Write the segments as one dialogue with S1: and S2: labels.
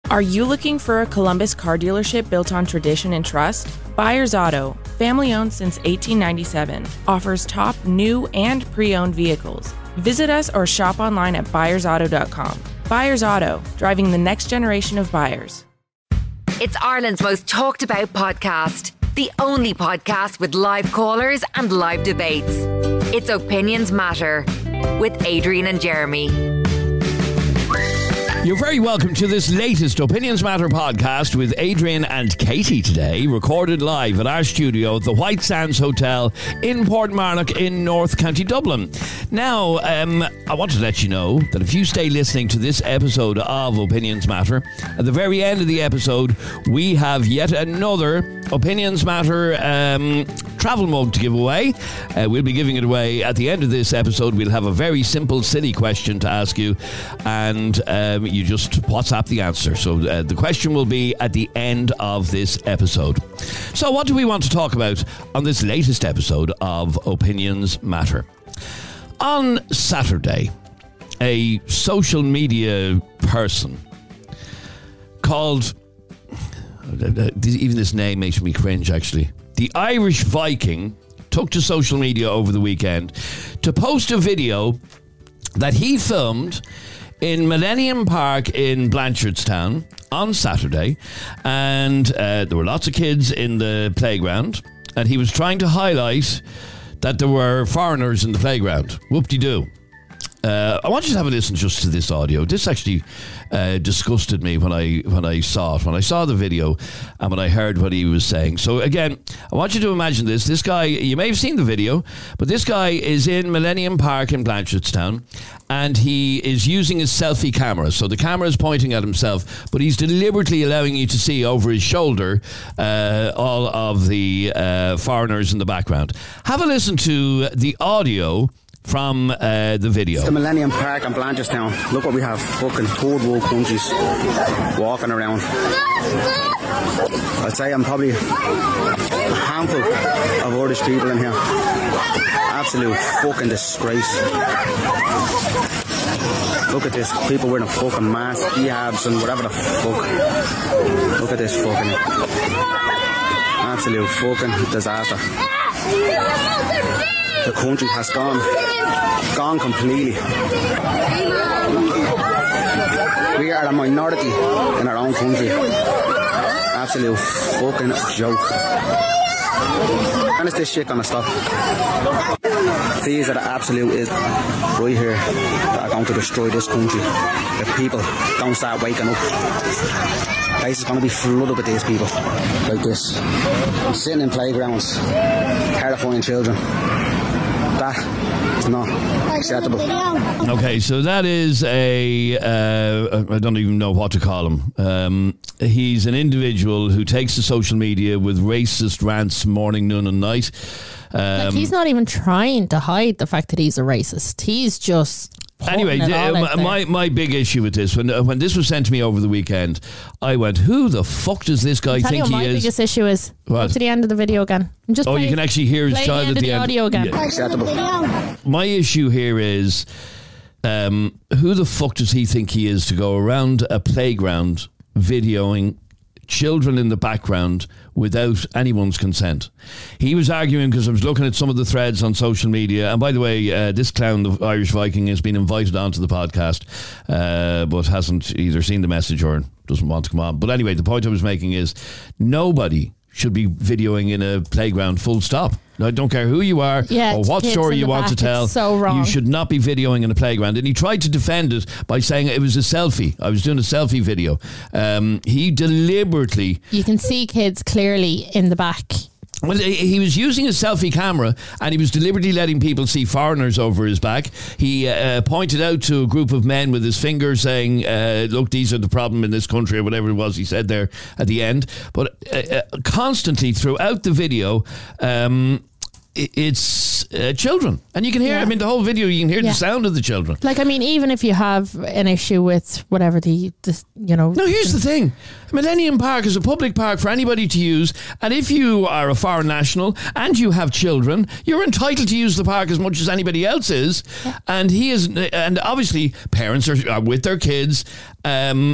S1: Are you looking for a Columbus car dealership built on tradition and trust? Byers Auto, family owned since 1897, offers top new and pre-owned vehicles. Visit us or shop online at byersauto.com. Byers Auto, driving the next generation of buyers.
S2: It's Ireland's most talked about podcast. The only podcast with live callers and live debates. It's Opinions Matter with Adrian and Jeremy.
S3: You're very welcome to this latest Opinions Matter podcast with Adrian and Katie today, recorded live at our studio at the White Sands Hotel in Portmarnock in North County Dublin. Now, I want to let you know that if you stay listening to this episode of Opinions Matter, at the very end of the episode, we have yet another Opinions Matter travel mug to give away. We'll be giving it away at the end of this episode. We'll have a very simple, silly question to ask you, and you just WhatsApp the answer. So the question will be at the end of this episode. So what do we want to talk about on this latest episode of Opinions Matter? On Saturday, a social media person called, even this name makes me cringe actually, the Irish Viking took to social media over the weekend to post a video that he filmed in Millennium Park in Blanchardstown on Saturday, and there were lots of kids in the playground, and he was trying to highlight that there were foreigners in the playground. Whoop-de-doo. I want you to have a listen just to this audio. This actually disgusted me when I saw it, when I saw the video and when I heard what he was saying. So again, I want you to imagine this. This guy, you may have seen the video, but this guy is in Millennium Park in Blanchardstown, and he is using his selfie camera. So the camera is pointing at himself, but he's deliberately allowing you to see over his shoulder all of the foreigners in the background. Have a listen to the audio from the video.
S4: The Millennium Park in Blanchardstown. Look what we have. Fucking third world countries walking around. I'd say I'm probably a handful of Irish people in here. Absolute fucking disgrace. Look at this. People wearing a fucking mask, hijabs and whatever the fuck. Look at this fucking absolute fucking disaster. The country has gone completely. We are a minority in our own country. Absolute fucking joke. When is this shit gonna stop? These are the absolute is right here that are going to destroy this country. If people don't start waking up, place is going to be flooded with these people like this, sitting in playgrounds, terrifying children. That is not acceptable.
S3: Okay, so that is I don't even know what to call him. He's an individual who takes to social media with racist rants morning, noon and night.
S5: Like he's not even trying to hide the fact that he's a racist. He's just...
S3: Anyway, my big issue with this, when this was sent to me over the weekend, I went, who the fuck does this guy think he is?
S5: My biggest issue is, go to the end of the video again. And just
S3: you can actually hear his child at the end.
S5: Audio again.
S3: Yeah.
S4: Acceptable.
S3: My issue here is, who the fuck does he think he is to go around a playground videoing children in the background without anyone's consent? He was arguing, because I was looking at some of the threads on social media, and by the way, this clown, the Irish Viking, has been invited onto the podcast, but hasn't either seen the message or doesn't want to come on. But anyway, the point I was making is nobody should be videoing in a playground, full stop. Now, I don't care who you are or what story you want to tell.
S5: So wrong.
S3: You should not be videoing in a playground. And he tried to defend it by saying it was a selfie. I was doing a selfie video. He deliberately...
S5: You can see kids clearly in the back.
S3: Well, he was using a selfie camera, and he was deliberately letting people see foreigners over his back. He pointed out to a group of men with his finger saying, look, these are the problem in this country, or whatever it was he said there at the end. But constantly throughout the video, it's children, and you can hear, I mean, the whole video, you can hear the sound of the children.
S5: Like, I mean, even if you have an issue with whatever the you know.
S3: No, here's the thing. Millennium Park is a public park for anybody to use, and if you are a foreign national and you have children, you're entitled to use the park as much as anybody else is. And he is, and obviously parents are with their kids.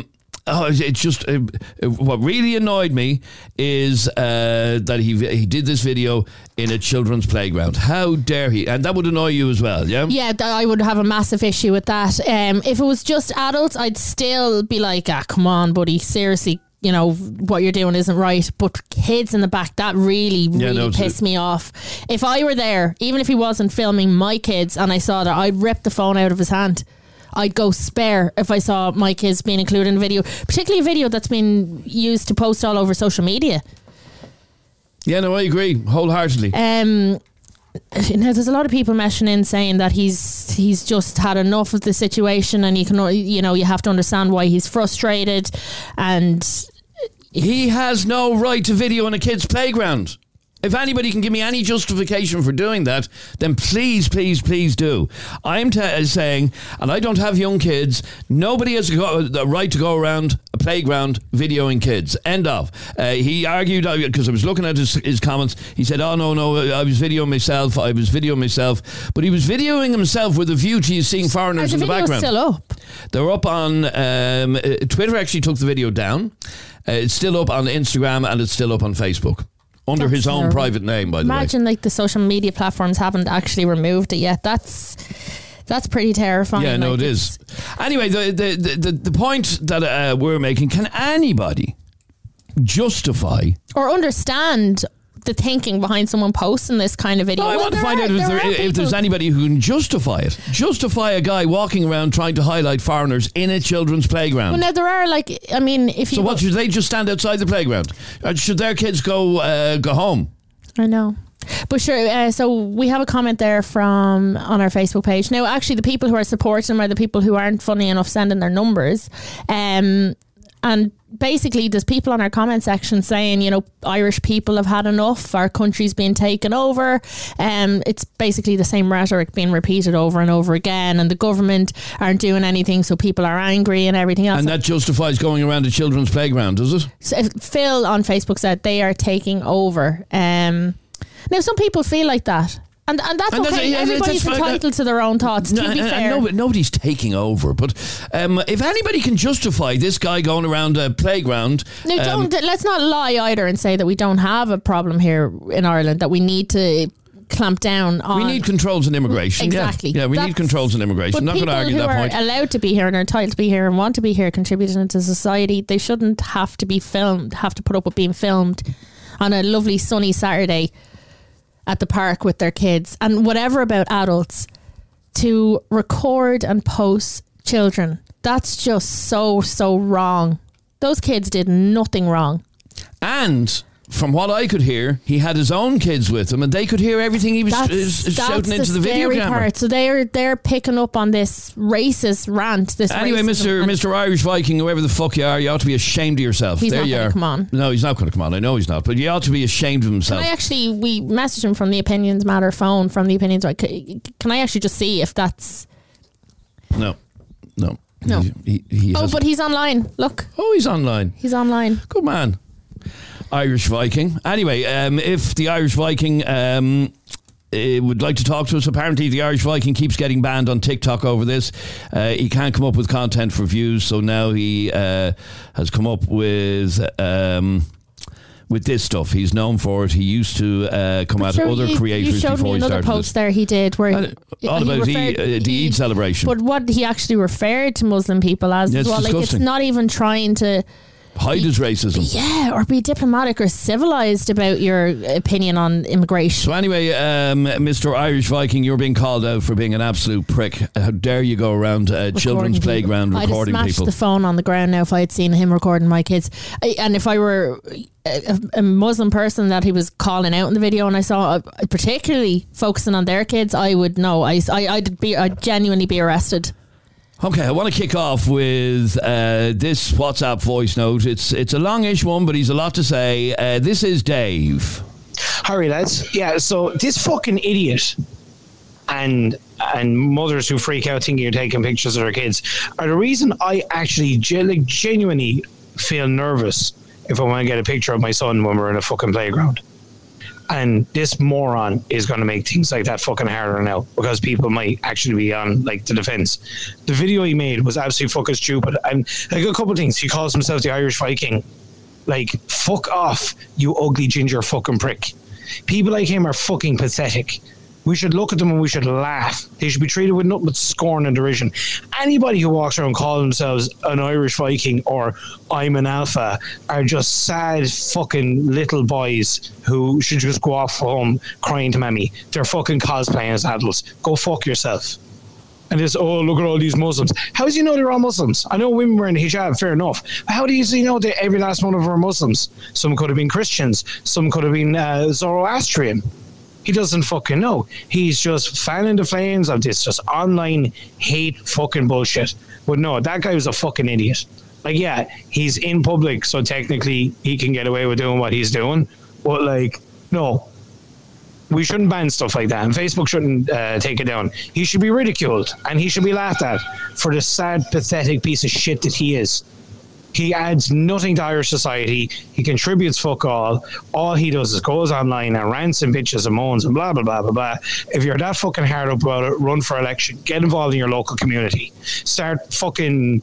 S3: Oh, it's just what really annoyed me is that he did this video in a children's playground. How dare he? And that would annoy you as well, yeah?
S5: Yeah, I would have a massive issue with that. If it was just adults, I'd still be like, come on, buddy, seriously, you know, what you're doing isn't right. But kids in the back, that really pissed me off. If I were there, even if he wasn't filming my kids and I saw that, I'd rip the phone out of his hand. I'd go spare if I saw my kids being included in a video, particularly a video that's been used to post all over social media.
S3: Yeah, no, I agree wholeheartedly.
S5: Now, there's a lot of people meshing in saying that he's just had enough of the situation, and you have to understand why he's frustrated, and
S3: he has no right to video in a kid's playground. If anybody can give me any justification for doing that, then please, please, please do. I'm saying, and I don't have young kids, nobody has the right to go around a playground videoing kids. End of. He argued, because I was looking at his comments, he said, oh, no, I was videoing myself. But he was videoing himself with a view to you seeing foreigners in the background.
S5: Still up?
S3: They're up on... Twitter actually took the video down. It's still up on Instagram, and it's still up on Facebook. Under his own private name, by the way.
S5: Imagine like the social media platforms haven't actually removed it yet. That's pretty terrifying.
S3: Yeah, no, it is. Anyway, the point that we're making, can anybody justify
S5: or understand the thinking behind someone posting this kind of video?
S3: No, I want to find out if there's anybody who can justify it. Justify a guy walking around trying to highlight foreigners in a children's playground.
S5: Well, now there are if you...
S3: So what, should they just stand outside the playground? Or should their kids go home?
S5: I know. But sure, so we have a comment there on our Facebook page. Now, actually, the people who are supporting him are the people who aren't funny enough sending their numbers. And basically, there's people on our comment section saying, Irish people have had enough. Our country's being taken over. It's basically the same rhetoric being repeated over and over again. And the government aren't doing anything, so people are angry and everything else.
S3: And that justifies going around a children's playground, does it?
S5: So Phil on Facebook said they are taking over. Now, some people feel like that. And that's okay. Everybody's entitled to their own thoughts, to be fair.
S3: Nobody's taking over. But if anybody can justify this guy going around a playground...
S5: No, let's not lie either and say that we don't have a problem here in Ireland, that we need to clamp down on...
S3: We need controls on immigration.
S5: Exactly.
S3: Yeah, we need controls on immigration. I'm not going to argue that point.
S5: People who are allowed to be here and are entitled to be here and want to be here contributing to society, they shouldn't have to be filmed, have to put up with being filmed on a lovely sunny Saturday at the park with their kids. And whatever about adults, to record and post children, that's just so wrong. Those kids did nothing wrong. And
S3: from what I could hear, he had his own kids with him, and they could hear everything he was shouting into the video camera.
S5: Part. So they're picking up on this racist rant.
S3: Anyway, Mr. Irish Viking, whoever the fuck you are, you ought to be ashamed of yourself.
S5: He's not going to come on.
S3: No, he's not going to come on. I know he's not, but you ought to be ashamed of himself.
S5: We messaged him from the Opinions Matter phone, from the Opinions. Can I actually just see if that's...
S3: No.
S5: He but he's online. Look.
S3: Oh, he's online.
S5: He's online.
S3: Good man. Irish Viking. Anyway, if the Irish Viking would like to talk to us, apparently the Irish Viking keeps getting banned on TikTok over this. He can't come up with content for views, so now he has come up with this stuff. He's known for it. He used to come at other creators
S5: you showed
S3: before
S5: me
S3: he started
S5: another post there he did where
S3: all about the Eid celebration.
S5: But what he actually referred to Muslim people as well, like it's not even trying to
S3: hide his racism.
S5: Yeah, or be diplomatic or civilised about your opinion on immigration.
S3: So anyway, Mr. Irish Viking, you're being called out for being an absolute prick. How dare you go around a children's playground recording people?
S5: I'd have smashed the phone on the ground now if I had seen him recording my kids. And if I were a Muslim person that he was calling out in the video and I saw particularly focusing on their kids, I would know. I'd genuinely be arrested.
S3: Okay, I want to kick off with this WhatsApp voice note. It's a longish one, but he's a lot to say. This is Dave.
S6: Hurry, lads. Yeah, so this fucking idiot and mothers who freak out thinking you're taking pictures of their kids are the reason I actually genuinely feel nervous if I want to get a picture of my son when we're in a fucking playground. And this moron is going to make things like that fucking harder now because people might actually be on like the defense. The video he made was absolutely fucking stupid. And like a couple of things, he calls himself the Irish Viking. Like, fuck off, you ugly ginger fucking prick. People like him are fucking pathetic. We should look at them and we should laugh. They should be treated with nothing but scorn and derision. Anybody who walks around calling themselves an Irish Viking or I'm an alpha are just sad fucking little boys who should just go off home crying to mammy. They're fucking cosplaying as adults. Go fuck yourself. And this, oh, look at all these Muslims. How do you know they're all Muslims? I know women were in hijab, fair enough. But how do you know that every last one of them are Muslims? Some could have been Christians. Some could have been Zoroastrian. He doesn't fucking know. He's just fanning the flames of this just online hate fucking bullshit. But no, that guy was a fucking idiot. Like, yeah, he's in public, so technically he can get away with doing what he's doing. But, like, no. We shouldn't ban stuff like that, and Facebook shouldn't take it down. He should be ridiculed, and he should be laughed at for the sad, pathetic piece of shit that he is. He adds nothing to Irish society. He contributes fuck all. All he does is goes online and rants and bitches and moans and blah, blah, blah, blah, blah. If you're that fucking hard up about it, run for election. Get involved in your local community. Start fucking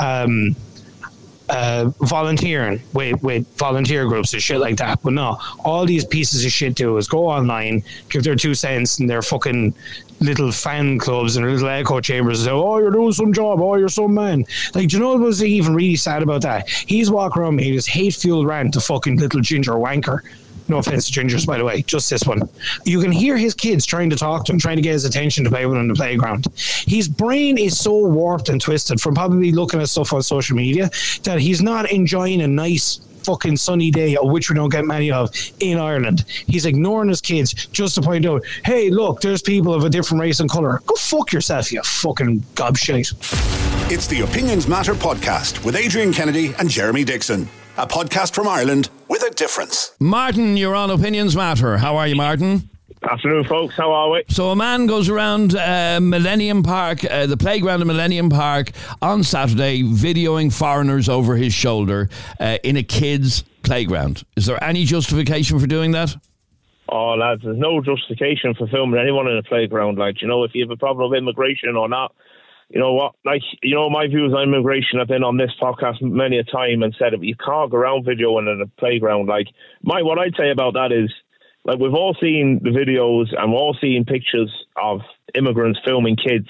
S6: volunteering with volunteer groups and shit like that. But no, all these pieces of shit do is go online, give their 2 cents and their fucking little fan clubs and little echo chambers and say, oh, you're doing some job, oh, you're some man. Like, do you know what was even really sad about that? He's walking around making this hate-fueled rant to fucking little ginger wanker. No offense to gingers, by the way, just this one. You can hear his kids trying to talk to him, trying to get his attention to play with him on the playground. His brain is so warped and twisted from probably looking at stuff on social media that he's not enjoying a nice fucking sunny day, of which we don't get many of in Ireland. He's ignoring his kids just to point out, hey, look, there's people of a different race and colour. Go fuck yourself, you fucking gobshite.
S7: It's the Opinions Matter podcast with Adrian Kennedy and Jeremy Dixon. A podcast from Ireland with a difference.
S3: Martin, you're on Opinions Matter. How are you, Martin?
S8: Afternoon, folks. How are we?
S3: So a man goes around Millennium Park, the playground of Millennium Park on Saturday, videoing foreigners over his shoulder in a kid's playground. Is there any justification for doing that?
S8: Oh, lads, there's no justification for filming anyone in a playground. Like, you know, if you have a problem with immigration or not, you know what? Like, you know, my views on immigration have been on this podcast many a time and said, if you can't go around videoing in a playground, like, what I'd say about that is, like, we've all seen the videos and we're all seeing pictures of immigrants filming kids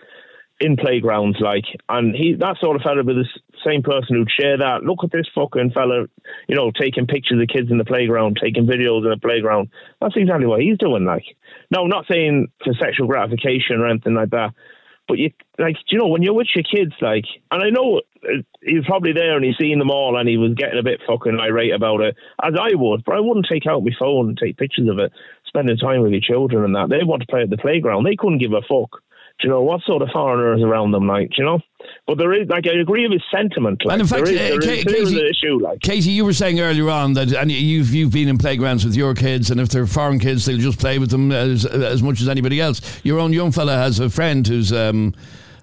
S8: in playgrounds, like, and that sort of fella, with the same person who'd share that. Look at this fucking fella, you know, taking pictures of kids in the playground, taking videos in the playground. That's exactly what he's doing, like. No, I'm not saying for sexual gratification or anything like that. But you, like, you know, when you're with your kids, like, and I know he was probably there and he's seen them all and he was getting a bit fucking irate about it, as I would, but I wouldn't take out my phone and take pictures of it, spending time with your children and that. They want to play at the playground. They couldn't give a fuck. Do you know, what sort of foreigners around them, like, do you know? But there is, like, I agree with his sentiment. Like, and in fact, there is an issue, like.
S3: Katie, you were saying earlier on that, and you've been in playgrounds with your kids, and if they're foreign kids, they'll just play with them as much as anybody else. Your own young fella has a friend who's an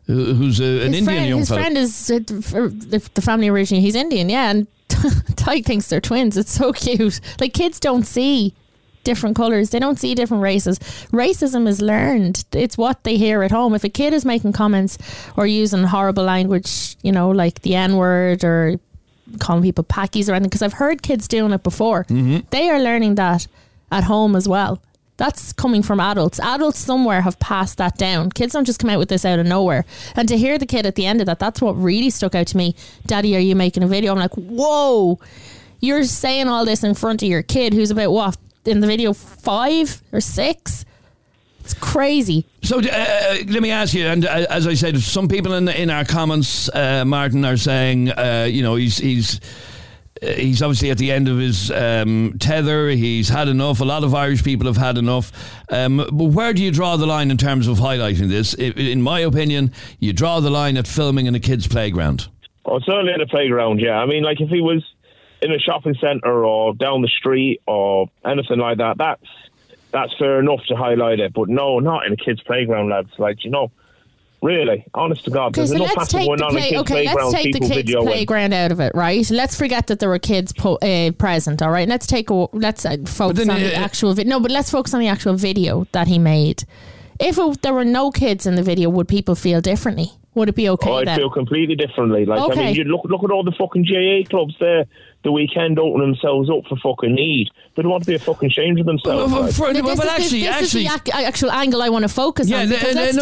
S3: Indian young fella. His
S5: friend is the family originally. He's Indian, yeah, and Ty thinks they're twins. It's so cute. Like, kids don't see different colours. They don't see different races. Racism is learned. It's what they hear at home. If a kid is making comments or using horrible language, you know, like the N-word or calling people packies or anything, because I've heard kids doing it before, they are learning that at home as well. That's coming from adults. Adults somewhere have passed that down. Kids don't just come out with this out of nowhere. And to hear the kid at the end of that, that's what really stuck out to me. Daddy, are you making a video? I'm like, whoa, you're saying all this in front of your kid who's about what, in the video 5 or 6? It's crazy.
S3: So let me ask you, and as I said, some people in our comments, Martin, are saying, you know, he's obviously at the end of his tether. He's had enough. A lot of Irish people have had enough. But where do you draw the line in terms of highlighting this? In my opinion, you draw the line at filming in a kid's playground.
S8: Oh, certainly in a playground, yeah. I mean, like, if he was in a shopping centre or down the street or anything like that, that's fair enough to highlight it. But no, not in a kid's playground, lads. Like, you know, Really, honest to God, there's enough hassle going on in kids' playgrounds.
S5: Let's take the kids' playground out of it, right? Let's forget that there were kids present, all right? Let's focus on the actual video. No, but let's focus on the actual video that he made. If there were no kids in the video, would people feel differently? Would it be okay?
S8: I'd feel completely differently. Like, okay. I mean, you look at all the fucking GAA clubs there. The weekend open themselves up for fucking need. They don't want to be a fucking ashamed of themselves.
S5: This is the actual angle I want to focus on.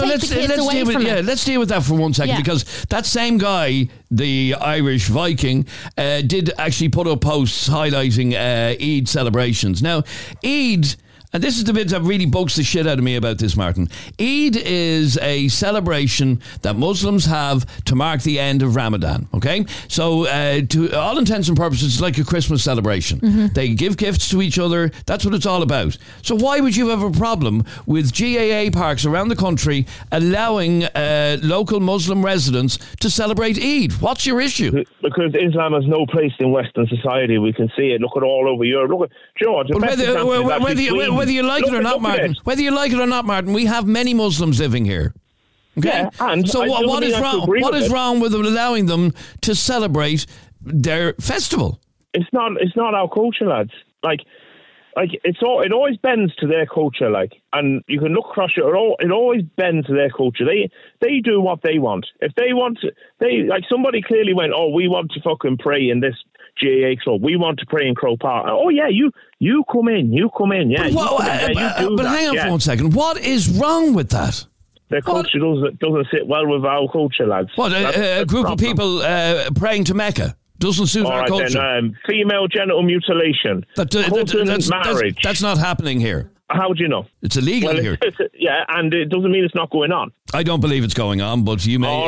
S3: Let's deal with that for 1 second, because that same guy, the Irish Viking, did actually put up posts highlighting Eid celebrations. Now, Eid. And this is the bit that really bugs the shit out of me about this, Martin. Eid is a celebration that Muslims have to mark the end of Ramadan, okay? So, to all intents and purposes, it's like a Christmas celebration. Mm-hmm. They give gifts to each other. That's what it's all about. So why would you have a problem with GAA parks around the country allowing local Muslim residents to celebrate Eid? What's your issue?
S8: Because Islam has no place in Western society. We can see it. Look at all over Europe. Look at George.
S3: Whether you like it or not, Martin, we have many Muslims living here. Okay?
S8: Yeah, and
S3: so what is wrong? What is wrong with allowing them to celebrate their festival?
S8: It's not our culture, lads. Like it always bends to their culture. Like, and you can look across it always bends to their culture. They do what they want. If they want, somebody clearly went, oh, we want to fucking pray in this GAA club. We want to pray in Croke Park. Oh yeah, you come in. Yeah.
S3: But hang on for 1 second. What is wrong with that?
S8: Their culture doesn't sit well with our culture, lads.
S3: What, a group of people praying to Mecca doesn't suit our culture?
S8: Then, female genital mutilation. Marriage.
S3: That's not happening here.
S8: How would you know?
S3: It's illegal here.
S8: And it doesn't mean it's not going on.
S3: I don't believe it's going on, but you may.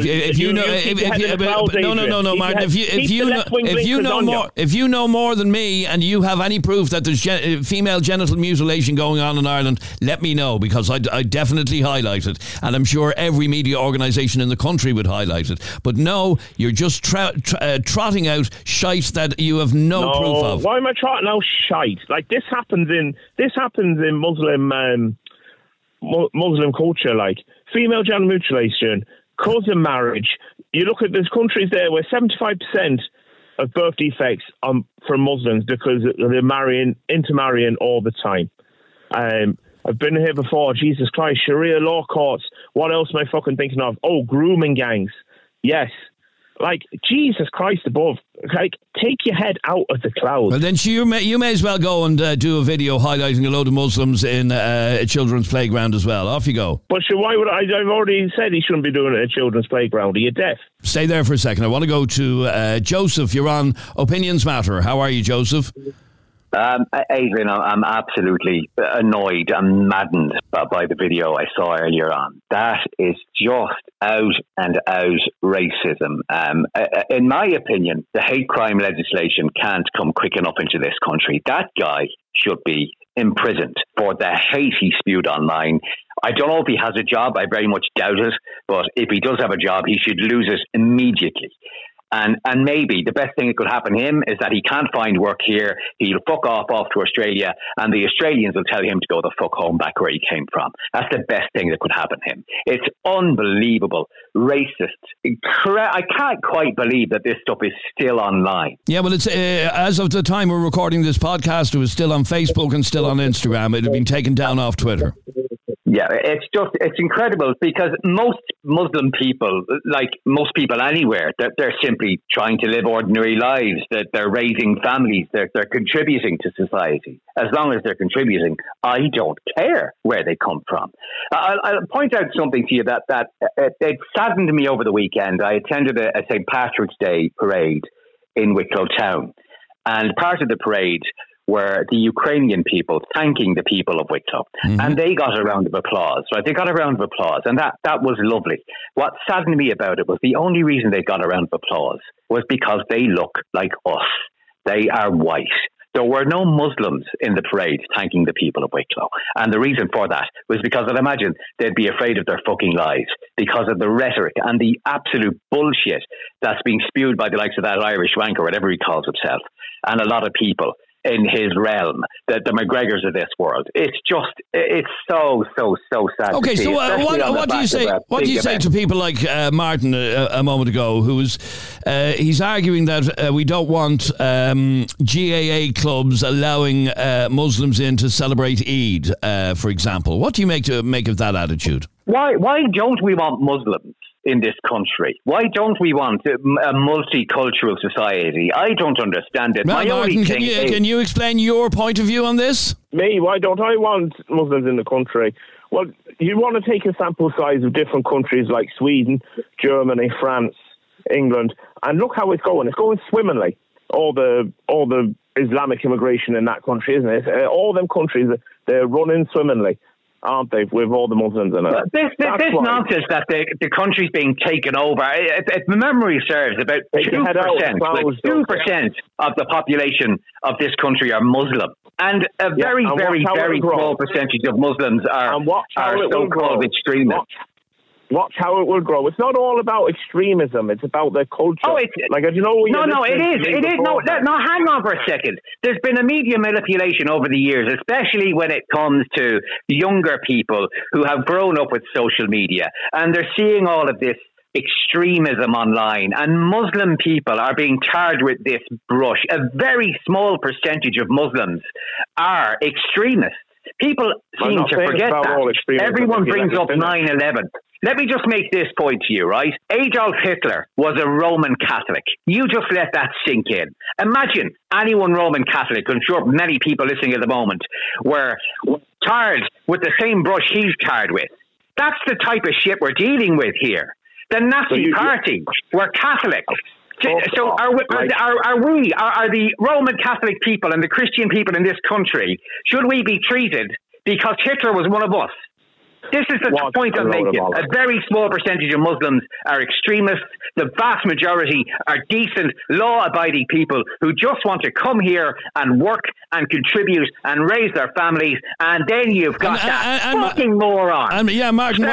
S3: Martin. If you know more than me, and you have any proof that there's female genital mutilation going on in Ireland, let me know, because I definitely highlight it, and I'm sure every media organisation in the country would highlight it. But no, you're just trotting out shite that you have no proof of.
S8: Why am I trotting out shite? Like this happens in Muslim culture, like female genital mutilation, cousin marriage. You look at there's countries there where 75% of birth defects are from Muslims because they're intermarrying all the time. I've been here before. Jesus Christ, Sharia law courts. What else am I fucking thinking of? Oh, grooming gangs. Yes. Like, Jesus Christ above. Like, take your head out of the clouds.
S3: Well, then you may as well go and do a video highlighting a load of Muslims in a children's playground as well. Off you go.
S8: But sure, why would I've already said he shouldn't be doing it at a children's playground. Are you deaf?
S3: Stay there for a second. I want to go to Joseph. You're on Opinions Matter. How are you, Joseph?
S9: Adrian, I'm absolutely annoyed and maddened by the video I saw earlier on. That is just out and out racism. In my opinion, the hate crime legislation can't come quick enough into this country. That guy should be imprisoned for the hate he spewed online. I don't know if he has a job. I very much doubt it. But if he does have a job, he should lose it immediately. And maybe the best thing that could happen to him is that he can't find work here. He'll fuck off to Australia, and the Australians will tell him to go the fuck home back where he came from. That's the best thing that could happen to him. It's unbelievable, racist. I can't quite believe that this stuff is still online.
S3: Yeah, well, it's as of the time we're recording this podcast, it was still on Facebook and still on Instagram. It had been taken down off Twitter.
S9: Yeah, it's incredible, because most Muslim people, like most people anywhere, they're simply trying to live ordinary lives, that they're raising families, they're contributing to society. As long as they're contributing, I don't care where they come from. I'll point out something to you that it saddened me over the weekend. I attended a St. Patrick's Day parade in Wicklow Town, and part of the parade were the Ukrainian people thanking the people of Wicklow. Mm-hmm. And they got a round of applause, right? They got a round of applause, and that was lovely. What saddened me about it was the only reason they got a round of applause was because they look like us. They are white. There were no Muslims in the parade thanking the people of Wicklow. And the reason for that was because I'd imagine they'd be afraid of their fucking lives because of the rhetoric and the absolute bullshit that's being spewed by the likes of that Irish wanker, whatever he calls himself, and a lot of people in his realm, the McGregors of this world. It's so sad.
S3: Okay,
S9: to see,
S3: so what do you say? What do you say to people like Martin a moment ago, who's he's arguing that we don't want GAA clubs allowing Muslims in to celebrate Eid, for example? What do you make of that attitude?
S9: Why don't we want Muslims in this country? Why don't we want a multicultural society? I don't understand it.
S3: Well, Martin, can you explain your point of view on this?
S8: Me? Why don't I want Muslims in the country? Well, you want to take a sample size of different countries like Sweden, Germany, France, England, and look how it's going. It's going swimmingly. All the Islamic immigration in that country, isn't it? All them countries, they're running swimmingly, aren't they, with all the Muslims in it?
S9: This nonsense that the country's being taken over, if memory serves, about 2%, like 2% of the population of this country are Muslim. And a very small percentage of Muslims are so-called extremists.
S8: Watch how it will grow. It's not all about extremism. It's about their culture. Oh, it's like, you know.
S9: No, it is. It is. No, hang on for a second. There's been a media manipulation over the years, especially when it comes to younger people who have grown up with social media, and they're seeing all of this extremism online, and Muslim people are being tarred with this brush. A very small percentage of Muslims are extremists. People seem to forget that. Everyone brings up 9/11. Let me just make this point to you, right? Adolf Hitler was a Roman Catholic. You just let that sink in. Imagine anyone Roman Catholic, I'm sure many people listening at the moment, were tarred with the same brush he's tarred with. That's the type of shit we're dealing with here. The Nazi Party were Catholic. So are the Roman Catholic people and the Christian people in this country, should we be treated because Hitler was one of us? This is the point I'm making. A very small percentage of Muslims are extremists. The vast majority are decent, law-abiding people who just want to come here and work and contribute and raise their families. And then you've got that fucking moron.
S3: Martin.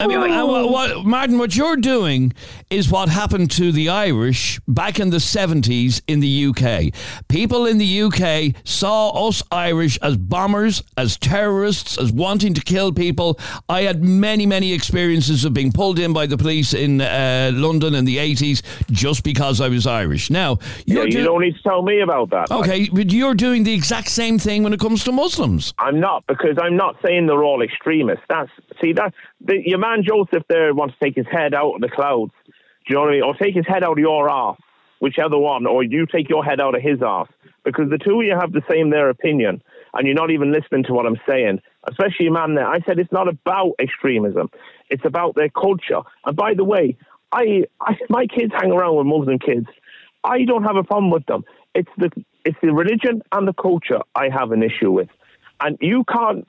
S3: Martin, what you're doing is what happened to the Irish back in the 70s in the UK. People in the UK saw us Irish as bombers, as terrorists, as wanting to kill people. I had many experiences of being pulled in by the police in London in the 80s just because I was Irish. Now,
S8: you don't need to tell me about that.
S3: Okay, but you're doing the exact same thing when it comes to Muslims.
S8: I'm not, because I'm not saying they're all extremists. Your man Joseph there wants to take his head out of the clouds. Do you know what I mean? Or take his head out of your arse, whichever one, or you take your head out of his arse. Because the two of you have the same opinion, and you're not even listening to what I'm saying. Especially a man there. I said it's not about extremism. It's about their culture. And by the way, my kids hang around with Muslim kids. I don't have a problem with them. It's the religion and the culture I have an issue with. And you can't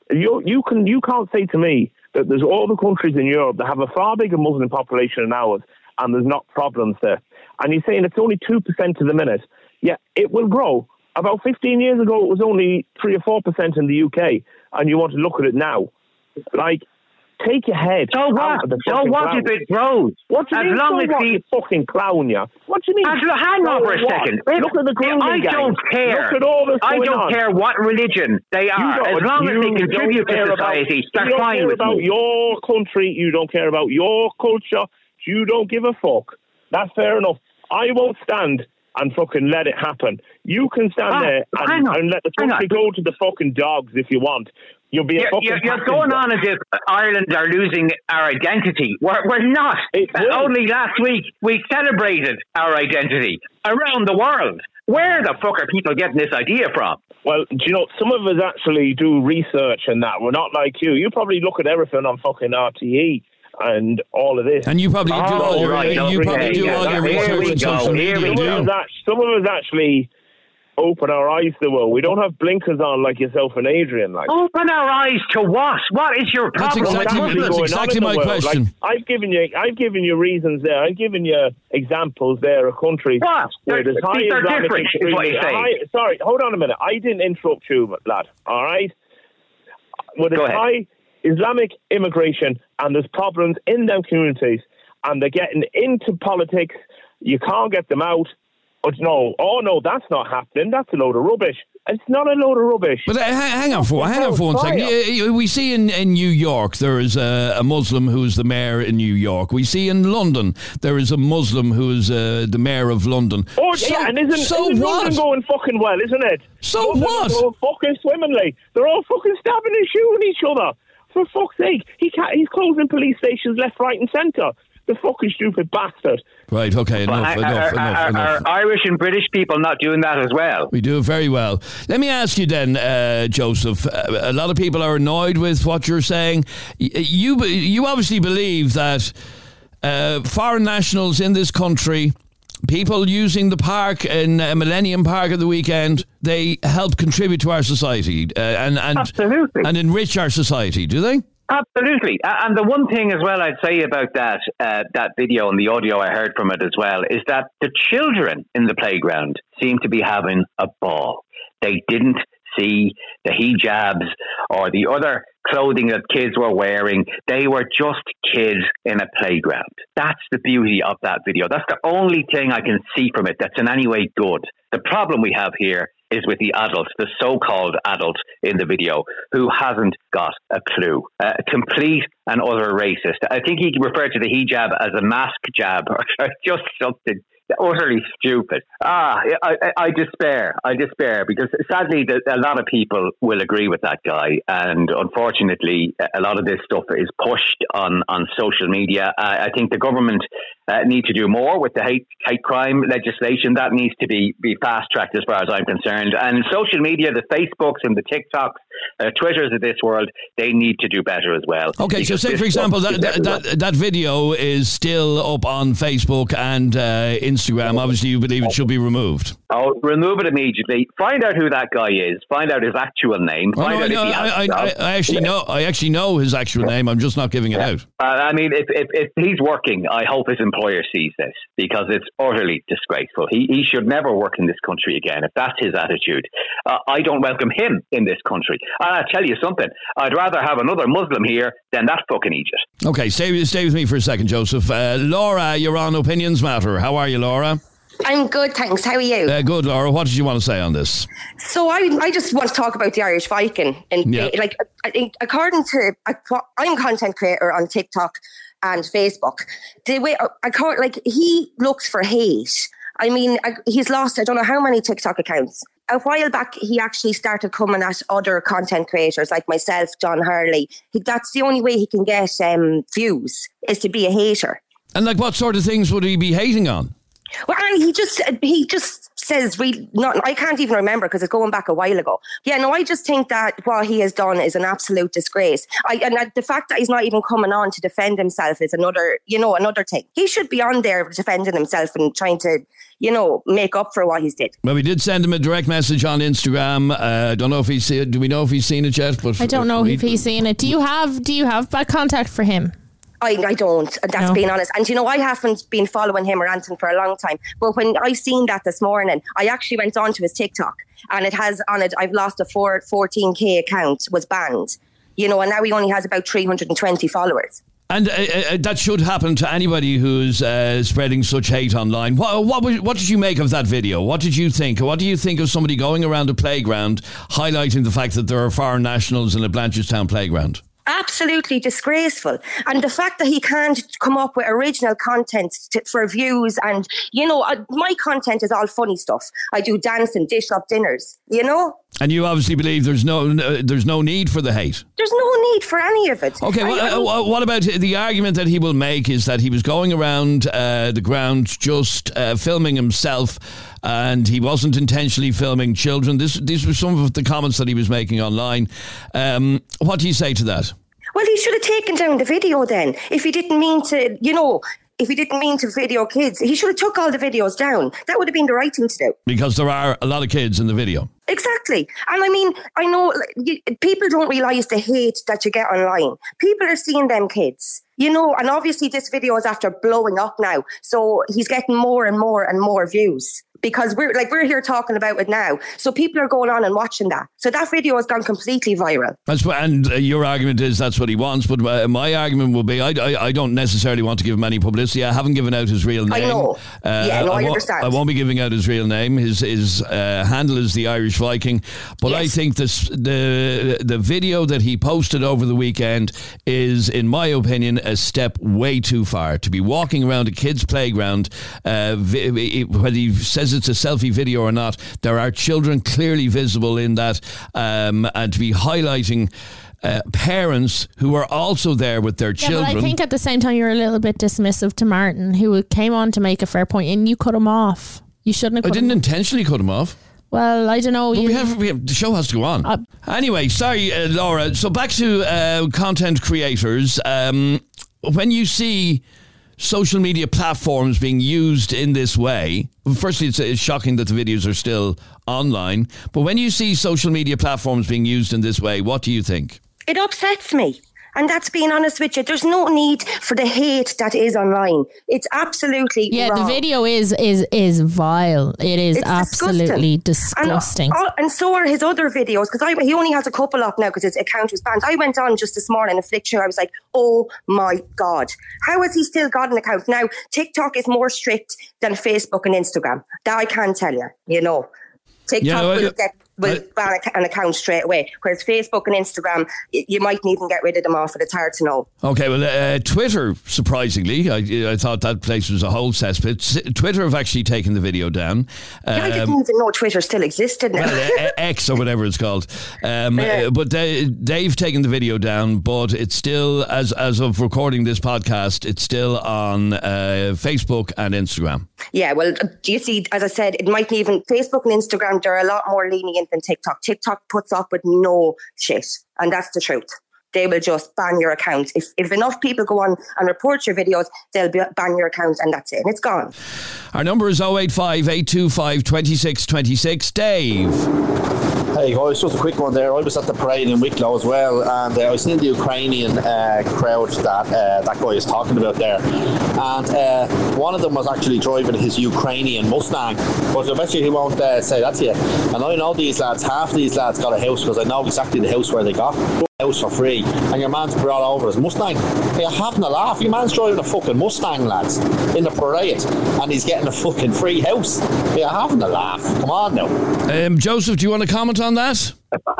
S8: say to me that there's all the countries in Europe that have a far bigger Muslim population than ours, and there's not problems there. And you're saying it's only 2% to the minute. Yeah, it will grow. About 15 years ago, it was only 3 or 4% in the UK, and you want to look at it now. Like, take your head out of the fucking clown.
S9: If it grows?
S8: What do you mean, fucking clown, yeah? What do you mean?
S9: Hang on for a second.
S8: Look at the grooming gang.
S9: Don't care.
S8: Look at all this
S9: I don't care what religion they are. As long as they contribute to society, they're fine with me.
S8: You don't care about your country. You don't care about your culture. You don't give a fuck. That's fair enough. I won't stand and fucking let it happen. You can stand there and let the country go to the fucking dogs if you want. You'll be
S9: you're going on as if Ireland are losing our identity. We're not. Only last week we celebrated our identity around the world. Where the fuck are people getting this idea from?
S8: Well, do you know, some of us actually do research and that. We're not like you. You probably look at everything on fucking RTE and all of this.
S3: And you probably do all your research on social media.
S8: Some of us actually open our eyes to the world. We don't have blinkers on like yourself and Adrian. Like,
S9: open our eyes to what? What is your problem?
S3: That's exactly my question.
S8: Like, I've given you reasons there. I've given you examples there of countries where there's high Islamic extremism. Sorry, hold on a minute. I didn't interrupt you, lad. All right? Where there's high Islamic immigration and there's problems in them communities and they're getting into politics, you can't get them out. Oh no, that's not happening. That's a load of rubbish. It's not a load of rubbish.
S3: But hang on for 1 second. We see in New York there is a Muslim who's the mayor in New York. We see in London there is a Muslim who is the mayor of London.
S8: Oh yeah, and isn't London going fucking well, isn't it?
S3: So
S8: London
S3: what?
S8: All fucking swimmingly. They're all fucking stabbing and shooting each other. For fuck's sake, he's closing police stations left, right, and centre. The fucking stupid bastard.
S3: Right, okay, enough.
S9: Are Irish and British people not doing that as well?
S3: We do very well. Let me ask you then, Joseph, a lot of people are annoyed with what you're saying. You obviously believe that foreign nationals in this country, people using the park in Millennium Park at the weekend, they help contribute to our society and
S9: Absolutely.
S3: And enrich our society, do they?
S9: Absolutely. And the one thing as well I'd say about that video and the audio I heard from it as well is that the children in the playground seem to be having a ball. They didn't see the hijabs or the other clothing that kids were wearing. They were just kids in a playground. That's the beauty of that video. That's the only thing I can see from it that's in any way good. The problem we have here is with the adults, the so-called adults in the video, who hasn't got a clue. Complete and utter racist. I think he referred to the hijab as a mask jab or just something utterly stupid. I despair because sadly a lot of people will agree with that guy, and unfortunately a lot of this stuff is pushed on social media. I think the government need to do more with the hate crime legislation. That needs to be fast-tracked as far as I'm concerned. And social media, the Facebooks and the TikToks, Twitters of this world, they need to do better as well.
S3: Okay, so say for example that video is still up on Facebook and Instagram. Obviously you believe it should be removed.
S9: Oh, remove it immediately. Find out who that guy is. Find out his actual name.
S3: I actually know his actual name. I'm just not giving it out.
S9: I mean, if he's working, I hope his employer sees this, because it's utterly disgraceful. He should never work in this country again if that's his attitude. I don't welcome him in this country. I'll tell you something. I'd rather have another Muslim here than that fucking Egypt.
S3: Okay, stay with me for a second, Joseph. Laura, you're on Opinions Matter. How are you, Laura?
S10: I'm good, thanks. How are you?
S3: Good, Laura. What did you want to say on this?
S10: So I just want to talk about the Irish Viking. And I think according to, I'm a content creator on TikTok and Facebook. The way he looks for hate. I mean, he's lost, I don't know how many TikTok accounts. A while back, he actually started coming at other content creators like myself, John Hurley. That's the only way he can get views, is to be a hater.
S3: And like, what sort of things would he be hating on?
S10: Well, he just says really not. I can't even remember because it's going back a while ago. Yeah, no, I just think that what he has done is an absolute disgrace. The fact that he's not even coming on to defend himself is another thing. He should be on there defending himself and trying to, make up for what he's did.
S3: Well, we did send him a direct message on Instagram. I don't know if he's seen it. Do we know if he's seen it yet? But
S5: I don't know if he's seen it. Do you have bad contact for him?
S10: I don't, and that's being honest. And I haven't been following him or anything for a long time. But when I seen that this morning, I actually went onto his TikTok, and it has on it, I've lost a 14k account, was banned. And now he only has about 320 followers.
S3: And that should happen to anybody who's spreading such hate online. What did you make of that video? What did you think? What do you think of somebody going around a playground highlighting the fact that there are foreign nationals in a Blanchardstown playground?
S10: Absolutely disgraceful. And the fact that he can't come up with original content for views, and my content is all funny stuff. I do dance and dish up dinners,
S3: And you obviously believe there's no need for the hate.
S10: There's no need for any of it.
S3: Okay, what about the argument that he will make is that he was going around the ground just filming himself, and he wasn't intentionally filming children. These were some of the comments that he was making online. What do you say to that?
S10: Well, he should have taken down the video then. If he didn't mean to, if he didn't mean to video kids, he should have took all the videos down. That would have been the right thing to do. Because
S3: there are a lot of kids in the video.
S10: Exactly. And I mean, I know people don't realise the hate that you get online. People are seeing them kids, and obviously this video is after blowing up now. So he's getting more and more and more views. because we're here talking about it now. So people are going on and watching that. So that video has gone completely viral.
S3: And your argument is that's what he wants. But my argument will be I don't necessarily want to give him any publicity. I haven't given out his real name.
S10: I know. I understand.
S3: I won't be giving out his real name. His handle is the Irish Viking. But I think the video that he posted over the weekend is, in my opinion, a step way too far. To be walking around a kid's playground, whether he says it's a selfie video or not, there are children clearly visible in that, and to be highlighting parents who are also there with their children.
S5: But I think at the same time you're a little bit dismissive to Martin, who came on to make a fair point, and you cut him off. You shouldn't have. I
S3: didn't intentionally cut him off.
S5: Well, I don't know.
S3: Well, we have the show has to go on. Anyway, sorry, Laura. So back to content creators. When you see social media platforms being used in this way, firstly, it's shocking that the videos are still online. But when you see social media platforms being used in this way, what do you think?
S10: It upsets me. And that's being honest with you. There's no need for the hate that is online. It's absolutely wrong.
S5: The video is vile. It's absolutely disgusting.
S10: And so are his other videos, because he only has a couple up now because his account was banned. I went on just this morning and flicked through. I was like, oh my God, how has he still got an account? Now, TikTok is more strict than Facebook and Instagram. That I can tell you, TikTok will ban an account straight away. Whereas Facebook and Instagram, you might even get rid of them off, but it's hard to know.
S3: Okay, well, Twitter, surprisingly, I thought that place was a whole cesspit. Twitter have actually taken the video down.
S10: I didn't even know Twitter still existed now.
S3: Well, X or whatever it's called. But they've taken the video down, but it's still, as of recording this podcast, it's still on Facebook and Instagram.
S10: Yeah, well, do you see, as I said, it might even, Facebook and Instagram, they're a lot more lenient than TikTok. TikTok puts up with no shit, and that's the truth. They will just ban your account. If enough people go on and report your videos, they'll ban your account, and that's it. And it's gone.
S3: Our number is 085 825 2626. Dave.
S11: Hey guys, just a quick one there. I was at the parade in Wicklow as well, and I was in the Ukrainian crowd that guy is talking about there. And one of them was actually driving his Ukrainian Mustang, but I bet you he won't say that to you. And I know these lads, half these lads got a house, because I know exactly the house where they got house for free, and your man's brought over his Mustang. You're having a laugh. Your man's driving a fucking Mustang, lads, in the parade, and he's getting a fucking free house. You're having a laugh. Come on now.
S3: Joseph, do you want to comment on that?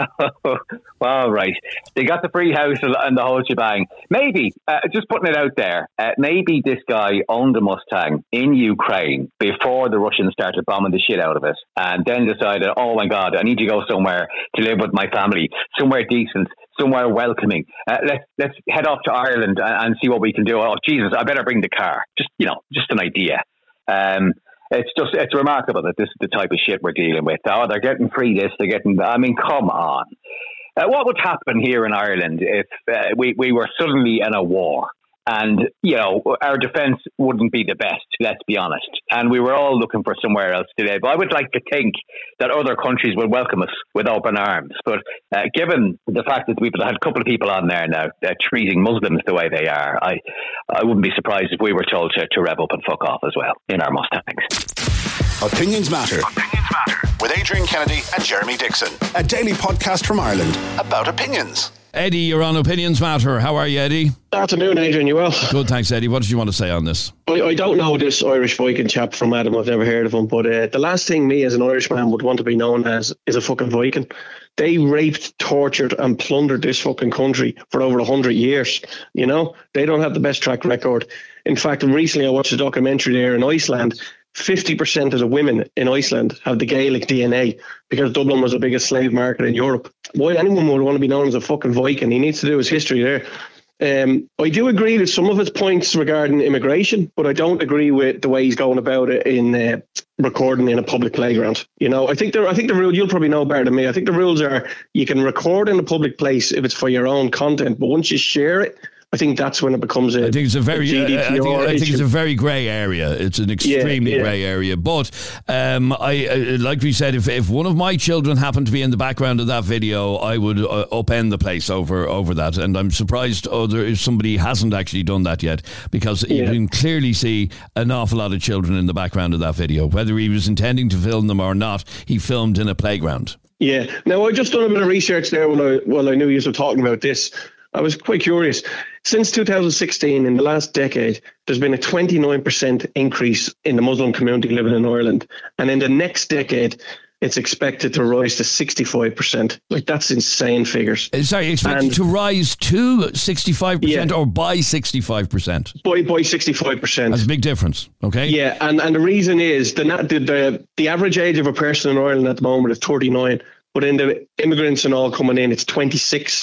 S9: Well, right. They got the free house and the whole shebang. Maybe, just putting it out there, maybe this guy owned a Mustang in Ukraine before the Russians started bombing the shit out of it, and then decided, oh my God, I need to go somewhere to live with my family, somewhere decent, somewhere welcoming. Let's head off to Ireland and see what we can do. Oh, Jesus, I better bring the car. Just an idea. It's remarkable that this is the type of shit we're dealing with. Oh, they're getting free this, come on. What would happen here in Ireland if we were suddenly in a war? And, our defence wouldn't be the best, let's be honest. And we were all looking for somewhere else to live. I would like to think that other countries would welcome us with open arms. But given the fact that we've had a couple of people on there now treating Muslims the way they are, I wouldn't be surprised if we were told to rev up and fuck off as well in our Mustangs.
S7: Opinions Matter. With Adrian Kennedy and Jeremy Dixon. A daily podcast from Ireland about opinions.
S3: Eddie, you're on Opinions Matter. How are you, Eddie?
S12: Good afternoon, Adrian. You well?
S3: Good, thanks, Eddie. What did you want to say on this?
S12: I don't know this Irish Viking chap from Adam. I've never heard of him. But the last thing me as an Irishman would want to be known as is a fucking Viking. They raped, tortured and plundered this fucking country for over 100 years. They don't have the best track record. In fact, recently I watched a documentary there in Iceland. 50% of the women in Iceland have the Gaelic DNA because Dublin was the biggest slave market in Europe. Why anyone would want to be known as a fucking Viking? He needs to do his history there. I do agree with some of his points regarding immigration, but I don't agree with the way he's going about it in recording in a public playground. I think the rule, you'll probably know better than me. I think the rules are you can record in a public place if it's for your own content, but once you share it I think that's when it becomes a.
S3: I think it's a very. I think it's a very grey area. It's an extremely grey area. But I like we said, if one of my children happened to be in the background of that video, I would upend the place over that. And I'm surprised somebody hasn't actually done that yet, because you can clearly see an awful lot of children in the background of that video. Whether he was intending to film them or not, he filmed in a playground. Yeah.
S12: Now, I just done a bit of research there while I knew you were talking about this. I was quite curious. Since 2016, in the last decade, there's been a 29% increase in the Muslim community living in Ireland. And in the next decade, it's expected to rise to 65%. Like, that's insane figures.
S3: Sorry, expected to rise to 65% or by 65%?
S12: By 65%.
S3: That's a big difference, okay?
S12: Yeah, and the reason is the average age of a person in Ireland at the moment is 39, but in the immigrants and all coming in, it's 26.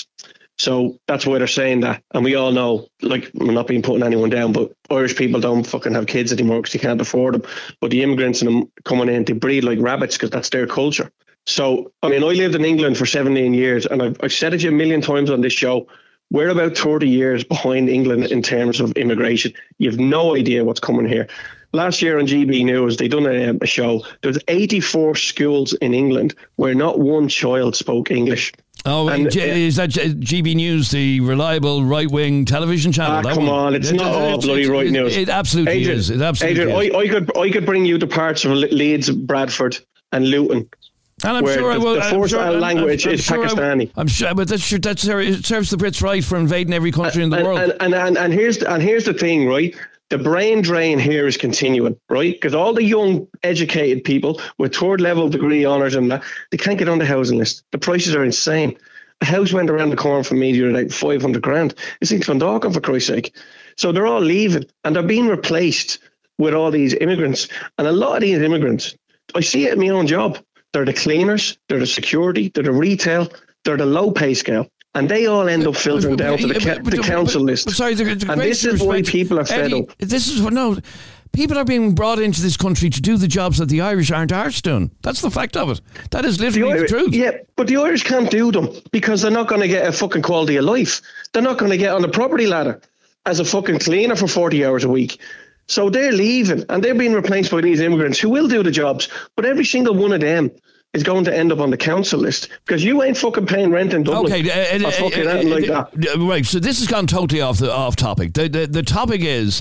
S12: So that's why they're saying that. And we all know, like, we're not being putting anyone down, but Irish people don't fucking have kids anymore because they can't afford them. But the immigrants and them coming in, they breed like rabbits because that's their culture. So, I mean, I lived in England for 17 years, and I've said it to you a million times on this show. We're about 30 years behind England in terms of immigration. You have no idea what's coming here. Last year on GB News, they done a show. There was 84 schools in England where not one child spoke English.
S3: Oh, and, is that GB News, the reliable right-wing television channel?
S12: Come on, it's not all bloody right news.
S3: It absolutely is. It absolutely
S12: is. I could bring you the parts of Leeds, Bradford and Luton.
S3: And I'm sure I will.
S12: The first language is Pakistani.
S3: I'm sure, but that serves the Brits right for invading every country in the world.
S12: And here's the thing, right? The brain drain here is continuing, right? Because all the young, educated people with third level degree honours and that, they can't get on the housing list. The prices are insane. A house went around the corner from me the other day, 500 grand. It's in Clondalkin, for Christ's sake. So they're all leaving, and they're being replaced with all these immigrants. And a lot of these immigrants, I see it in my own job. They're the cleaners, they're the security, they're the retail, they're the low pay scale. And they all end up filtering down to the council list.
S3: Sorry,
S12: and this is why people are fed up.
S3: People are being brought into this country to do the jobs that the Irish aren't arse doing. That's the fact of it. That is literally the truth.
S12: Yeah, but the Irish can't do them because they're not going to get a fucking quality of life. They're not going to get on the property ladder as a fucking cleaner for 40 hours a week. So they're leaving and they're being replaced by these immigrants who will do the jobs. But every single one of them is going to end up on the council list because you ain't fucking paying rent in Dublin.
S3: Okay,
S12: or fucking anything like that.
S3: Right, so this has gone totally off topic. The topic is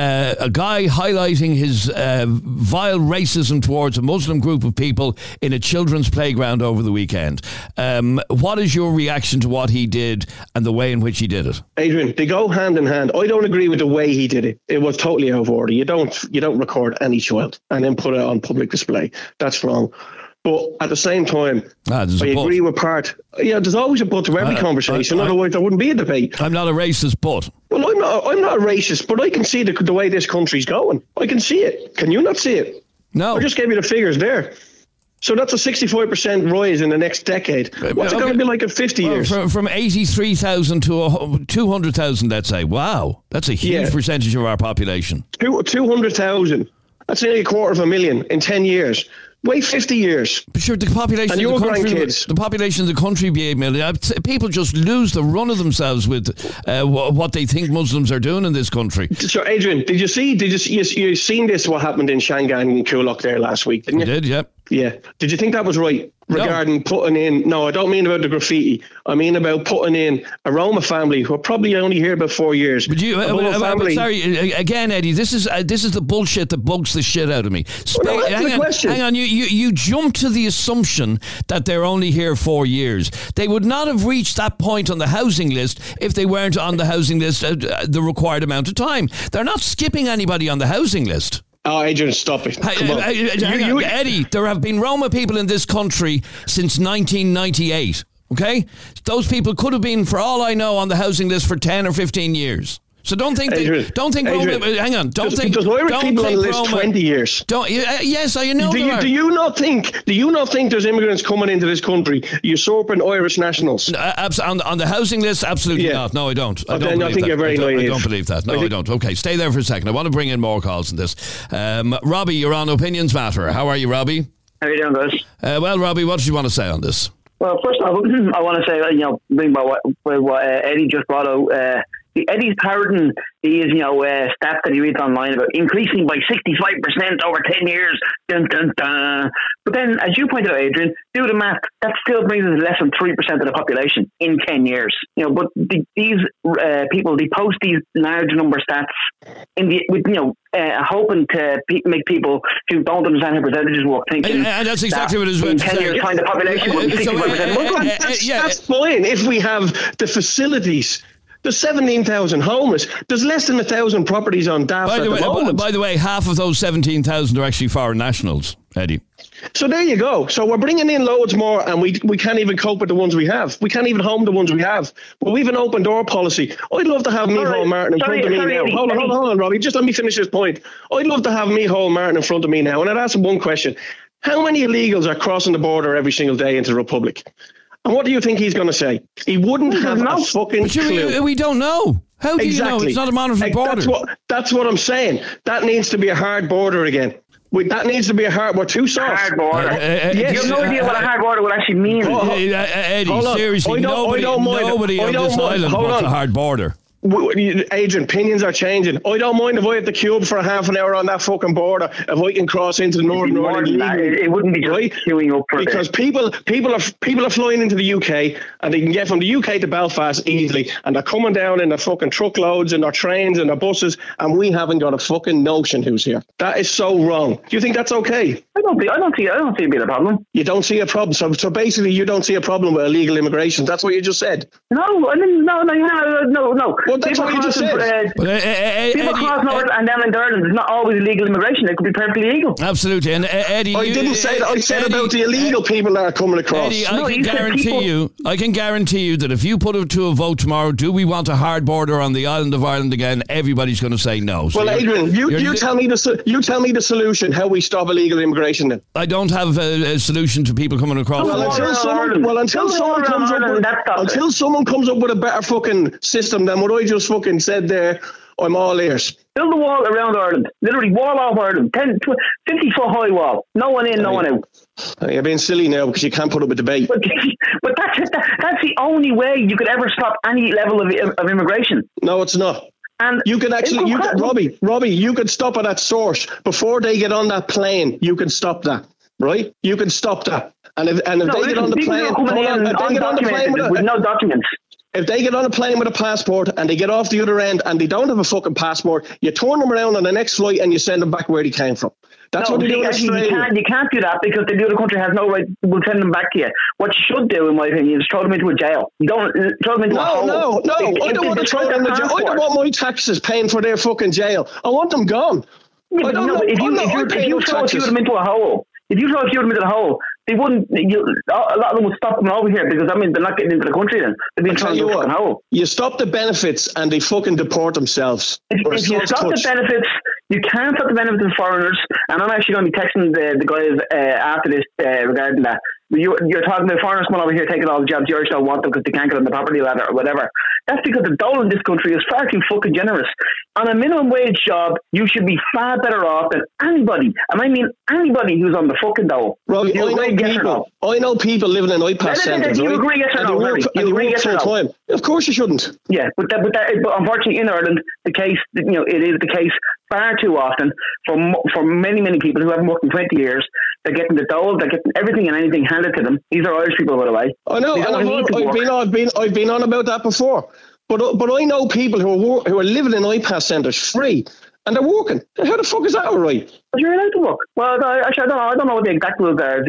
S3: a guy highlighting his vile racism towards a Muslim group of people in a children's playground over the weekend. What is your reaction to what he did and the way in which he did it?
S12: Adrian, they go hand in hand. I don't agree with the way he did it. It was totally out of order. You don't record any child and then put it on public display. That's wrong. But at the same time, I agree with part. Yeah, there's always a but to every conversation. Otherwise, there wouldn't be a debate.
S3: I'm not a racist, but.
S12: Well, I'm not a racist, but I can see the way this country's going. I can see it. Can you not see it?
S3: No.
S12: I just gave you the figures there. So that's a 65% rise in the next decade. What's it going to be like in 50 years?
S3: From 83,000 to 200,000, let's say. Wow. That's a huge percentage of our population.
S12: 200,000. That's nearly 250,000 in 10 years. Wait 50 years.
S3: But sure, the population
S12: and
S3: of the country,
S12: grandkids.
S3: The population of the country be 8 million. People just lose the run of themselves with what they think Muslims are doing in this country.
S12: So, Adrian, you seen this? What happened in Shanghai and Coolock there last week? Didn't you?
S3: I did, yeah.
S12: Yeah. Did you think that was right? Regarding putting in, no, I don't mean about the graffiti. I mean about putting in a Roma family who are probably only here about 4 years.
S3: But sorry, again, Eddie, this is the bullshit that bugs the shit out of me. Hang on, you jump to the assumption that they're only here 4 years. They would not have reached that point on the housing list if they weren't on the housing list the required amount of time. They're not skipping anybody on the housing list.
S12: Oh, Adrian, stop it.
S3: Eddie, there have been Roma people in this country since 1998, okay? Those people could have been, for all I know, on the housing list for 10 or 15 years. So don't think Roma. Hang on. There's
S12: Irish people on the list 20 years.
S3: Yes, I know.
S12: Do you not think there's immigrants coming into this country usurping Irish nationals?
S3: On the housing list, absolutely not. No, I don't. I
S12: think you're very naive.
S3: I don't believe that. No, I don't. Okay, stay there for a second. I want to bring in more calls on this. Robbie, you're on Opinions Matter. How are you, Robbie?
S13: How are you doing, guys?
S3: Well, Robbie, what do you want to say on this?
S13: Well, first off, I want to say, bring by what Eddie just brought out. Eddie's parroting these, stats that he reads online about increasing by 65% over 10 years. Dun, dun, dun. But then, as you pointed out, Adrian, do the math. That still brings us less than 3% of the population in 10 years. But these people, they post these large number stats hoping to make people who don't understand how percentages work thinking.
S3: And that's exactly what it is.
S13: In 10 years' time, the population will be 65%.
S12: That's fine if we have the facilities. There's 17,000 homeless. There's less than 1,000 properties on DAF at the moment.
S3: By the way, half of those 17,000 are actually foreign nationals, Eddie.
S12: So there you go. So we're bringing in loads more, and we can't even cope with the ones we have. We can't even home the ones we have. But we've an open door policy. I'd love to have Micheál Martin in front of me now. Hold on, Robbie. Just let me finish this point. I'd love to have Micheál Martin in front of me now, and I'd ask him one question. How many illegals are crossing the border every single day into the Republic? And what do you think he's going to say? He wouldn't have a fucking clue.
S3: We don't know. How do you know? It's not a monitored border.
S12: That's what I'm saying. That needs to be a hard border again. That needs to be a hard. We're too soft.
S13: Hard border. Yes. You have no idea what a hard border will actually mean.
S3: Eddie, seriously, nobody on this island wants a hard border.
S12: Adrian, opinions are changing. I don't mind if I have the cube for a half an hour on that fucking border if I can cross into the Northern Ireland.
S13: It wouldn't be right queuing up for
S12: because people are flying into the UK and they can get from the UK to Belfast easily, and they're coming down in their fucking truckloads and their trains and their buses, and we haven't got a fucking notion who's here. That is so wrong. Do you think that's okay?
S13: I don't see it being a problem.
S12: You don't see a problem. So basically, you don't see a problem with illegal immigration. That's what you just said.
S13: No.
S12: Well, that's what you just said.
S13: People crossing over and down in Ireland, it's not always illegal immigration. It could be perfectly legal.
S3: Absolutely. And Eddie,
S12: I didn't say that. I said about the illegal people that are coming across.
S3: Eddie, I can guarantee you that if you put it to a vote tomorrow, do we want a hard border on the island of Ireland again? Everybody's going to say no. So
S12: well, Adrian, you tell me the solution. How we stop illegal immigration? Then
S3: I don't have a solution to people coming across.
S12: Until someone comes up with a better fucking system than what I just fucking said there, I'm all ears.
S13: Build a wall around Ireland. Literally wall off Ireland. 50 foot high wall. No one in, no one out.
S12: You're being silly now because you can't put up a debate.
S13: But that's the only way you could ever stop any level of immigration.
S12: No, it's not. And you could actually, Robbie, you could stop it at source before they get on that plane. You can stop that, right? You can stop that. And if they get on the plane,
S13: with no documents.
S12: If they get on a plane with a passport and they get off the other end and they don't have a fucking passport, you turn them around on the next flight and you send them back where they came from. That's what they do in Australia.
S13: You can't do that because the other country has no right. We'll send them back to you. What you should do, in my opinion, is throw them into a jail. You don't throw them into a hole.
S12: No. I don't want to throw them into jail. I don't want my taxes paying for their fucking jail. I want them gone.
S13: Yeah, if you throw a few of them into a hole, they wouldn't. A lot of them would stop them over here because they're not getting into the country. Then they've been trying to do a fucking hole.
S12: You stop the benefits and they fucking deport themselves.
S13: If you stop the benefits, you can't stop the benefits of foreigners. And I'm actually going to be texting the guys after this regarding that. You're talking about foreigners coming over here taking all the jobs. The Irish don't want them because they can't get on the property ladder or whatever. That's because the dole in this country is far too fucking generous. On a minimum wage job, you should be far better off than anybody, and I mean anybody who's on the fucking dole.
S12: Robbie, I know people living in iPass centres.
S13: Do you agree, yes or no? Do you agree, yes or no?
S12: Of course you shouldn't.
S13: Yeah, but unfortunately in Ireland, the case, it is the case far too often for many people who haven't worked in 20 years. They're getting the dole, they're getting everything and anything handed to them. These are Irish people, by the way.
S12: I know, I've been on about that before. But I know people who are living in iPass centres free, and they're working. How the fuck is that all right?
S13: But you're allowed to work. Well, actually, I don't know what the exact rules are.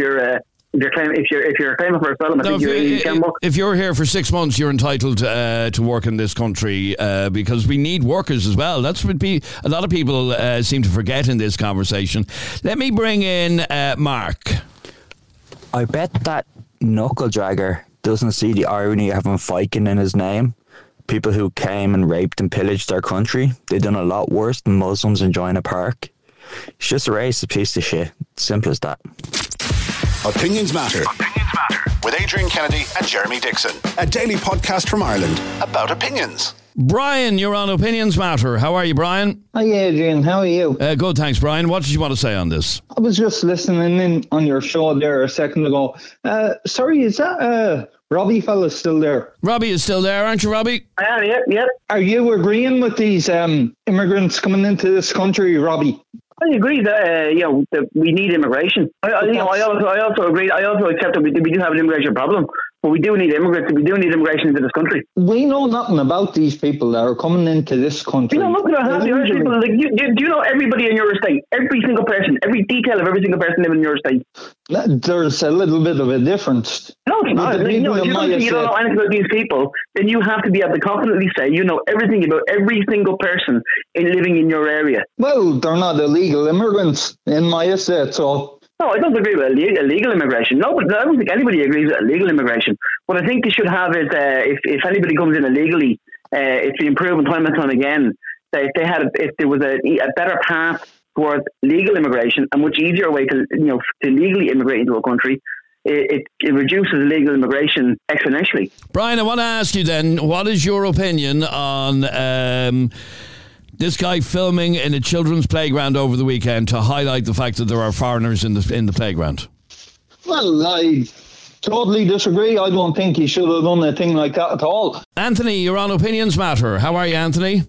S13: If you're claiming for asylum, I think you can work.
S3: If you're here for 6 months, you're entitled to work in this country because we need workers as well. That's what a lot of people seem to forget in this conversation. Let me bring in Mark.
S14: I bet that knuckle dragger doesn't see the irony of having Viking in his name. People who came and raped and pillaged their country, they've done a lot worse than Muslims enjoying a park. It's just a racist piece of shit. Simple as that.
S7: Opinions Matter. Opinions Matter. With Adrian Kennedy and Jeremy Dixon. A daily podcast from Ireland about opinions.
S3: Brian, you're on Opinions Matter. How are you, Brian?
S15: Hi, Adrian. How are you?
S3: Good, thanks, Brian. What did you want to say on this?
S15: I was just listening in on your show there a second ago. Sorry, is that Robbie fella still there?
S3: Robbie is still there, aren't you, Robbie?
S13: I am, yep.
S15: Are you agreeing with these immigrants coming into this country, Robbie?
S13: I agree that that we need immigration. I also agree. I also accept that we do have an immigration problem, but we do need immigrants. We do need immigration into this country.
S15: We know nothing about these people that are coming into this country.
S13: You know, look at half the Irish people. Like, do you know everybody in your estate? Every single person, every detail of every single person living in your estate.
S15: There's a little bit of a difference.
S13: No, it's not. Like, you don't know anything about these people, then you have to be able to confidently say you know everything about every single person living in your area.
S15: Well, they're not illegal immigrants in my estate, so...
S13: No, I don't agree with illegal immigration. No, but I don't think anybody agrees with illegal immigration. What I think they should have is, if anybody comes in illegally, it's been proven time and time again that if there was a better path towards legal immigration, a much easier way to legally immigrate into a country, it reduces illegal immigration exponentially.
S3: Brian, I want to ask you then, what is your opinion on this guy filming in a children's playground over the weekend to highlight the fact that there are foreigners in the playground?
S15: Well, I totally disagree. I don't think he should have done a thing like that at all.
S3: Anthony, you're on Opinions Matter. How are you, Anthony?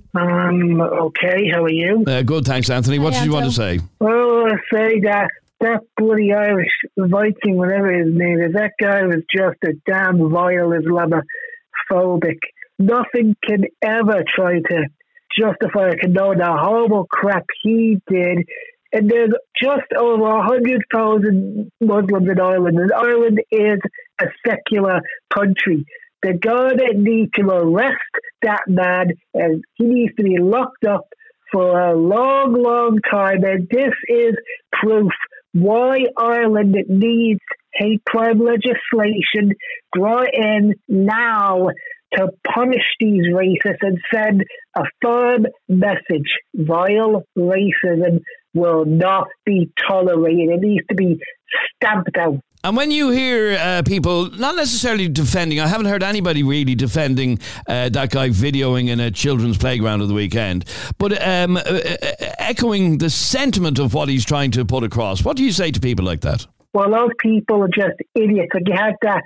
S16: Okay. How are you?
S3: Good, thanks, Anthony. What did you want to say?
S16: Well, I say that bloody Irish Viking, whatever his name is, that guy was just a damn vile Islamophobic. Nothing can ever try to justify or condone the horrible crap he did. And there's just over 100,000 Muslims in Ireland, and Ireland is a secular country. They're going to need to arrest that man, and he needs to be locked up for a long, long time. And this is proof why Ireland needs hate crime legislation brought in now to punish these racists and send a firm message. Vile racism will not be tolerated. It needs to be stamped out.
S3: And when you hear people, not necessarily defending, I haven't heard anybody really defending that guy videoing in a children's playground of the weekend, but echoing the sentiment of what he's trying to put across. What do you say to people like that?
S16: Well, those people are just idiots. Like you had that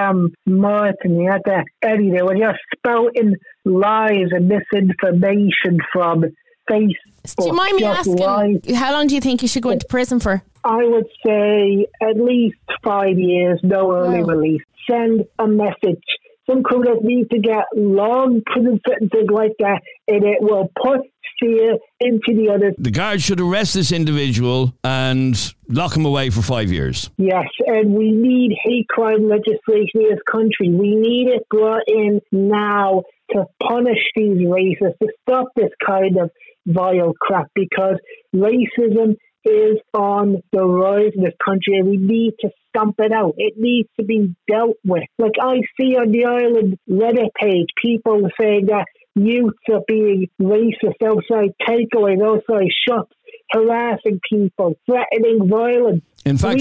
S16: Martin, you had that Eddie, they were just spouting lies and misinformation from Facebook.
S5: Do you mind me asking, how long do you think you should go into prison for?
S16: I would say at least 5 years, no early release. Send a message. Some criminals need to get long prison sentences like that, and it will put fear into the others.
S3: The guards should arrest this individual and lock him away for 5 years.
S16: Yes, and we need hate crime legislation in this country. We need it brought in now to punish these racists, to stop this kind of vile crap, because racism is on the rise in this country, and we need to stamp it out. It needs to be dealt with. Like I see on the Ireland Reddit page, people saying that youths are being racist outside takeaways, outside shops, harassing people, threatening violence.
S3: In fact,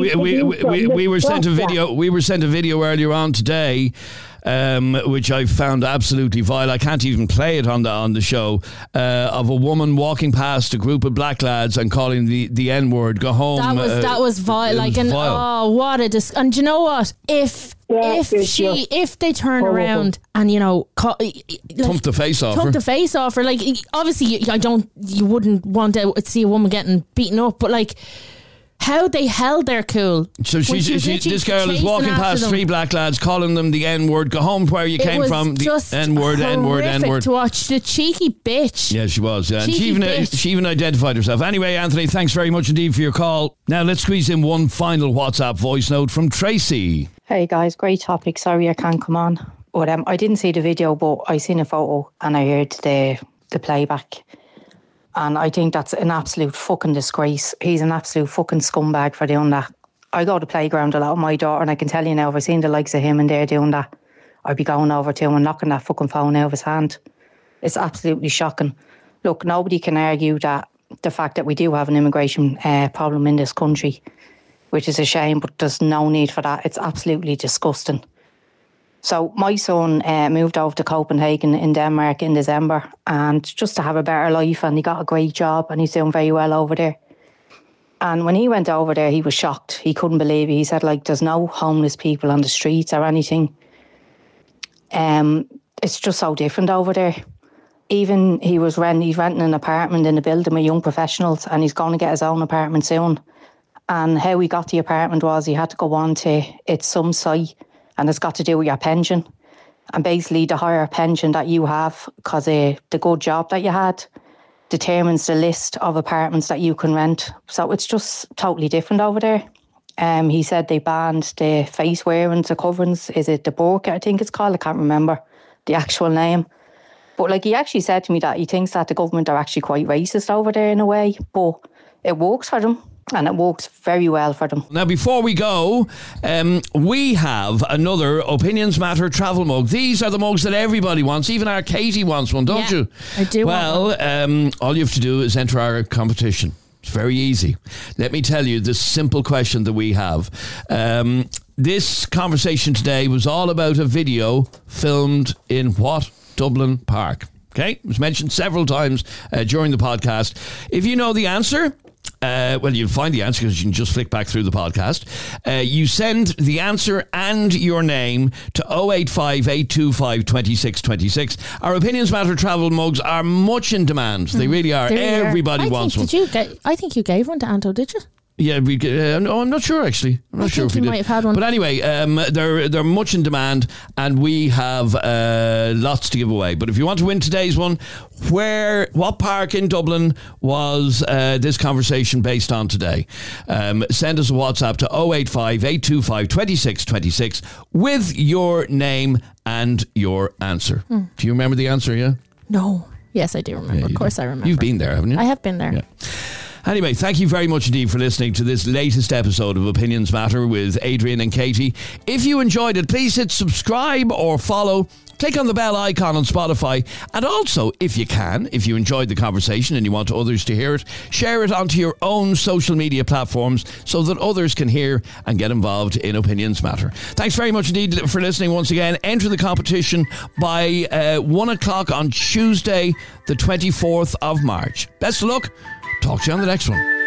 S3: we were sent a video. We were sent a video earlier on today, which I found absolutely vile. I can't even play it on the show. Of a woman walking past a group of black lads and calling the N word. Go home.
S5: That was vile. Like, and vile. Oh, what a and do you know what? If they turn around and
S3: thump the face off her,
S5: like, obviously you wouldn't want to see a woman getting beaten up, but like, how they held their cool.
S3: So this girl is walking past three black lads, calling them the N-word. Go home where you came from. The N-word, N-word, N-word.
S5: To watch the cheeky bitch.
S3: Yeah, she was. Yeah. And she even identified herself. Anyway, Anthony, thanks very much indeed for your call. Now let's squeeze in one final WhatsApp voice note from Tracy.
S17: Hey guys, great topic. Sorry I can't come on. But I didn't see the video, but I seen a photo and I heard the playback. And I think that's an absolute fucking disgrace. He's an absolute fucking scumbag for doing that. I go to playground a lot with my daughter, and I can tell you now, if I seen the likes of him and they're doing that, I'd be going over to him and knocking that fucking phone out of his hand. It's absolutely shocking. Look, nobody can argue that the fact that we do have an immigration problem in this country, which is a shame, but there's no need for that. It's absolutely disgusting. So my son moved over to Copenhagen in Denmark in December, and just to have a better life, and he got a great job and he's doing very well over there. And when he went over there, he was shocked. He couldn't believe it. He said, like, there's no homeless people on the streets or anything. It's just so different over there. Even he's renting an apartment in a building with young professionals, and he's going to get his own apartment soon. And how he got the apartment was he had to go on to some site, and it's got to do with your pension. And basically the higher pension that you have, because the good job that you had, determines the list of apartments that you can rent. So it's just totally different over there. He said they banned the face wearings, the coverings. Is it the burqa, I think it's called? I can't remember the actual name. But like, he actually said to me that he thinks that the government are actually quite racist over there in a way, but it works for them. And it works very well for them.
S3: Now, before we go, we have another Opinions Matter travel mug. These are the mugs that everybody wants. Even our Katie wants one, don't you?
S5: I do.
S3: Well, all you have to do is enter our competition. It's very easy. Let me tell you the simple question that we have. This conversation today was all about a video filmed in what? Dublin Park. Okay? It was mentioned several times during the podcast. If you know the answer... well, you'll find the answer because you can just flick back through the podcast. You send the answer and your name to 085 825 2626. Our Opinions Matter travel mugs are much in demand. They really are. Everybody wants one.
S5: I think you gave one to Anto, did you?
S3: Yeah, no, I'm not sure actually. I'm not sure if we
S5: might have had one.
S3: But anyway, they're much in demand, and we have lots to give away. But if you want to win today's one, what park in Dublin was this conversation based on today? Send us a WhatsApp to 085 825 2626 with your name and your answer. Do you remember the answer? Yeah.
S5: No. Yes, I do remember. Of course, I remember.
S3: You've been there, haven't you?
S5: I have been there.
S3: Yeah. Anyway, thank you very much indeed for listening to this latest episode of Opinions Matter with Adrian and Katie. If you enjoyed it, please hit subscribe or follow. Click on the bell icon on Spotify. And also, if you can, if you enjoyed the conversation and you want others to hear it, share it onto your own social media platforms so that others can hear and get involved in Opinions Matter. Thanks very much indeed for listening once again. Enter the competition by 1 o'clock on Tuesday, the 24th of March. Best of luck. Talk to you on the next one.